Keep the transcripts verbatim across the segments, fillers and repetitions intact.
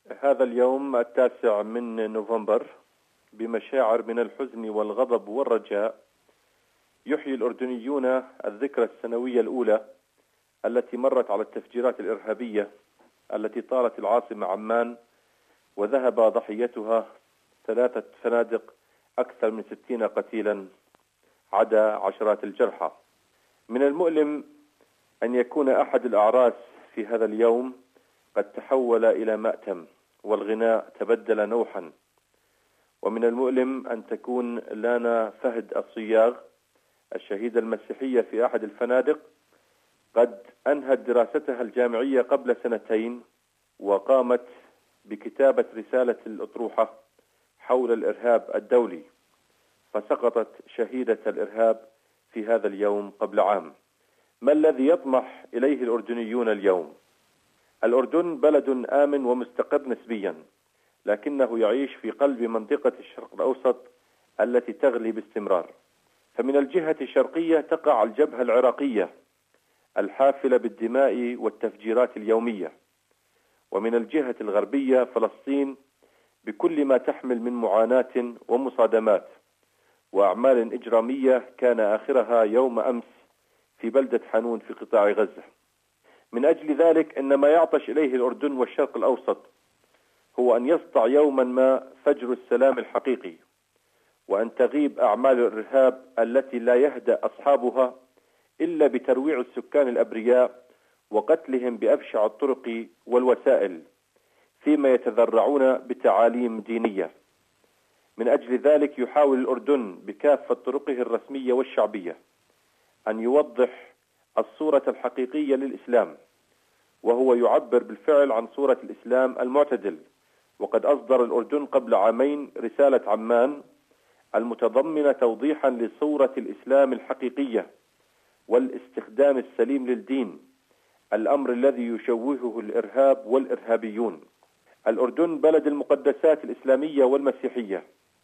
هذا اليوم التاسع من نوفمبر بمشاعر من الحزن والغضب والرجاء يحيي الأردنيون الذكرى السنوية الأولى التي مرت على التفجيرات الإرهابية التي طالت العاصمة عمان وذهب ضحيتها ثلاثة فنادق أكثر من ستين قتيلا عدا عشرات الجرحى. من المؤلم أن يكون أحد الأعراس في هذا اليوم قد تحول إلى مأتم والغناء تبدل نوحا، ومن المؤلم أن تكون لانا فهد الصياغ الشهيدة المسيحية في أحد الفنادق قد أنهت دراستها الجامعية قبل سنتين وقامت بكتابة رسالة الأطروحة حول الإرهاب الدولي، فسقطت شهيدة الإرهاب في هذا اليوم قبل عام. ما الذي يطمح إليه الأردنيون اليوم؟ الأردن بلد آمن ومستقر نسبيا، لكنه يعيش في قلب منطقة الشرق الأوسط التي تغلي باستمرار. فمن الجهة الشرقية تقع الجبهة العراقية الحافلة بالدماء والتفجيرات اليومية، ومن الجهة الغربية فلسطين بكل ما تحمل من معاناة ومصادمات وأعمال إجرامية كان آخرها يوم أمس في بلدة حانون في قطاع غزة. من أجل ذلك إن ما يعطش إليه الأردن والشرق الأوسط هو أن يسطع يوما ما فجر السلام الحقيقي، وأن تغيب أعمال الإرهاب التي لا يهدأ أصحابها إلا بترويع السكان الأبرياء وقتلهم بأبشع الطرق والوسائل فيما يتذرعون بتعاليم دينية. من أجل ذلك يحاول الأردن بكافة طرقه الرسمية والشعبية أن يوضح الصورة الحقيقية للإسلام، وهو يعبر بالفعل عن صورة الإسلام المعتدل. وقد أصدر الأردن قبل عامين رسالة عمان المتضمنة توضيحا لصورة الإسلام الحقيقية والاستخدام السليم للدين، الأمر الذي يشوهه الإرهاب والإرهابيون. الأردن بلد المقدسات الإسلامية والمسيحية،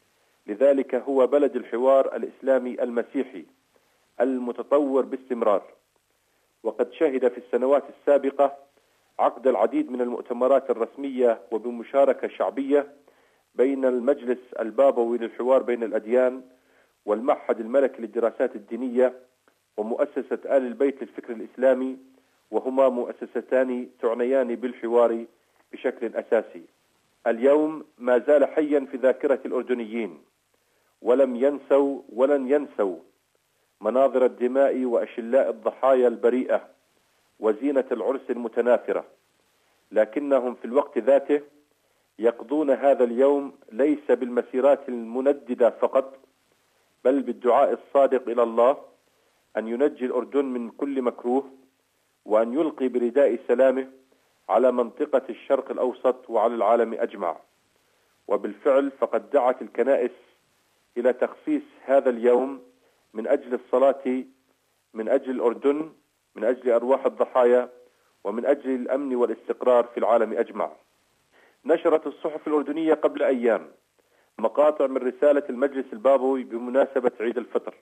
لذلك هو بلد الحوار الإسلامي المسيحي المتطور باستمرار، وقد شهد في السنوات السابقة عقد العديد من المؤتمرات الرسمية وبمشاركة شعبية بين المجلس البابوي للحوار بين الأديان والمعهد الملكي للدراسات الدينية ومؤسسة آل البيت للفكر الإسلامي، وهما مؤسستان تعنيان بالحوار بشكل أساسي. اليوم ما زال حيا في ذاكرة الأردنيين، ولم ينسوا ولن ينسوا مناظر الدماء وأشلاء الضحايا البريئة وزينة العرس المتناثرة، لكنهم في الوقت ذاته يقضون هذا اليوم ليس بالمسيرات المنددة فقط، بل بالدعاء الصادق إلى الله أن ينجي الأردن من كل مكروه، وأن يلقي برداء سلامه على منطقة الشرق الأوسط وعلى العالم أجمع. وبالفعل فقد دعت الكنائس إلى تخصيص هذا اليوم من أجل الصلاة من أجل الأردن، من أجل أرواح الضحايا، ومن أجل الأمن والاستقرار في العالم أجمع. نشرت الصحف الأردنية قبل أيام مقاطع من رسالة المجلس البابوي بمناسبة عيد الفطر،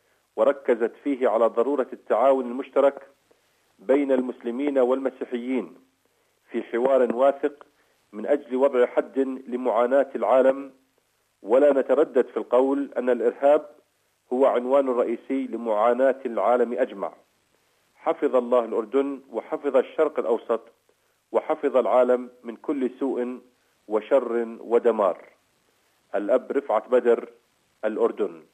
وركزت فيه على ضرورة التعاون المشترك بين المسلمين والمسيحيين في حوار واثق من أجل وضع حد لمعاناة العالم. ولا نتردد في القول أن الإرهاب هو عنوان رئيسي لمعاناة العالم أجمع. حفظ الله الأردن وحفظ الشرق الأوسط وحفظ العالم من كل سوء وشر ودمار. الأب رفعت بدر، الأردن.